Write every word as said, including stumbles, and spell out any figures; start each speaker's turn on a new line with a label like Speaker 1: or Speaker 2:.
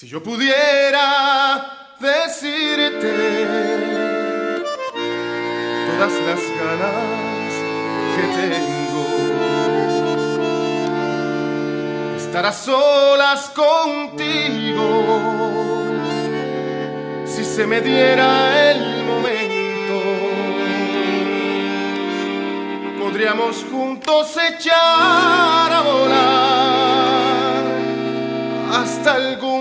Speaker 1: Si yo pudiera decirte todas las ganas que tengo, estar a solas contigo, si se me diera el momento, podríamos juntos echar a volar hasta algún